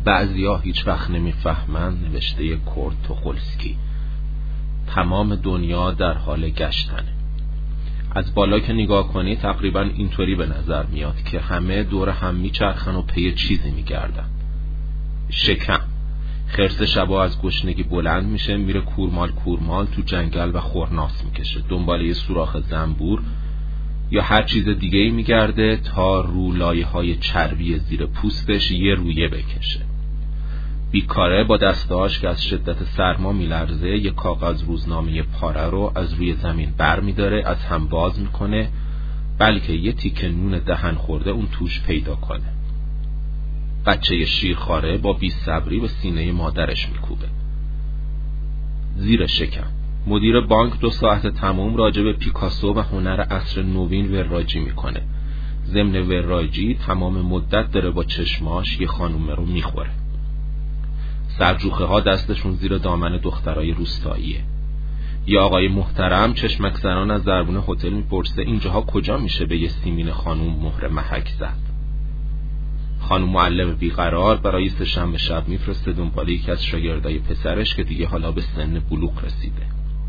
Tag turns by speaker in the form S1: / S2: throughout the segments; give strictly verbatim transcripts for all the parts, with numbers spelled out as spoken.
S1: بعضیا هیچ وقت نمیفهمن نوشته کورت توخولسکی. تمام دنیا در حال گشتنه. از بالا که نگاه کنی تقریبا اینطوری به نظر میاد که همه دور هم میچرخن و پی چیزی میگردن. شکم. خرس شبا از گشنگی بلند میشه، میره کورمال کورمال تو جنگل و خورناس میکشه، دنبال یه سوراخ زنبور یا هر چیز دیگه ای میگرده تا رو لایه های چربی زیر پوستش یه رویه بکشه. بیکاره با دستاش که از شدت سرما میلرزه یه کاغذ روزنامه پاره رو از روی زمین بر میداره، از هم باز میکنه بلکه یه تیکه نون دهن خورده اون توش پیدا کنه. بچه شیرخواره با بی‌صبری به سینه مادرش میکوبه. زیر شکم. مدیر بانک دو ساعت تمام راجع به پیکاسو و هنر عصر نوین وراجی میکنه. ضمن وراجی تمام مدت داره با چشماش یه خانومه رو میخوره. سرجوخه ها دستشون زیر دامن دخترای روستاییه. یه آقای محترم چشمک زنان از دربون هتل میپرسه اینجاها کجا میشه به یه سیمین خانوم مهر محک زد. خانم معلم بیقرار برای سه شنبه شب میفرسته دنبال یکی از شاگردای پسرش که دیگه حالا به سن بلوغ رسیده.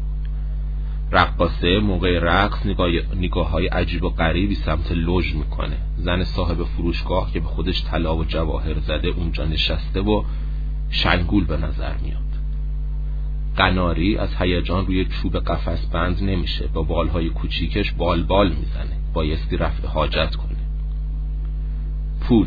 S1: رقاصه موقع رقص نگاه نگاه‌های عجیب و غریبی سمت لوژ میکنه. زن صاحب فروشگاه که به خودش طلا و جواهر زده اونجا نشسته و شنگول به نظر میاد. قناری از هیجان روی چوب قفس بند نمیشه، با بالهای کوچیکش بال بال میزنه، بایستی رفع حاجت کنه. پول.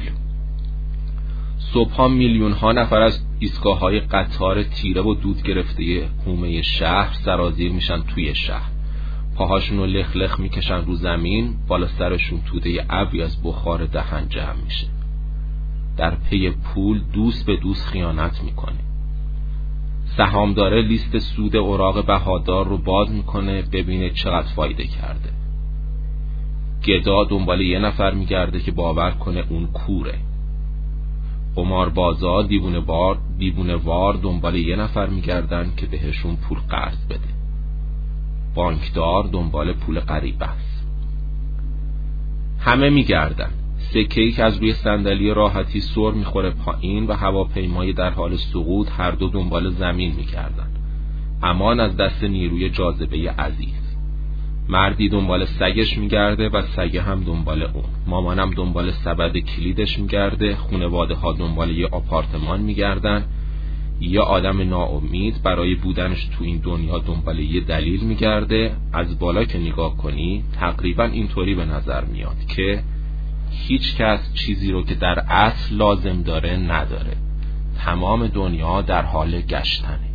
S1: صبحا میلیون ها نفر از ایستگاه های قطار تیره و دود گرفته حومه شهر سرازیر میشن توی شهر. پاهاشون رو لخ لخ میکشن رو زمین، بالا سرشون توده ابری از بخار دهن جمع میشه. در پی پول دوست به دوست خیانت میکنه. سهامدار لیست سود اوراق بهادار رو باز میکنه ببینه چقدر فایده کرده. گدا دنبال یه نفر میگرده که باور کنه اون کوره. قماربازا دیوونه بار دیوونه وار دنبال یه نفر میگردن که بهشون پول قرض بده. بانکدار دنبال پول غریبه است. همه میگردن. سکه‌ای که از روی صندلی راحتی سر میخوره پایین و هواپیمای در حال سقوط هر دو دنبال زمین میگردن. امان از دست نیروی جاذبه عزیز. مردی دنبال سگش میگرده و سگه هم دنبال اون. مامانم دنبال سبد کلیدش میگرده. خانواده ها دنبال یه آپارتمان میگردن. یه آدم ناامید برای بودنش تو این دنیا دنبال یه دلیل میگرده. از بالا که نگاه کنی تقریبا اینطوری به نظر میاد که هیچ کس چیزی رو که در اصل لازم داره نداره. تمام دنیا در حال گشتنه.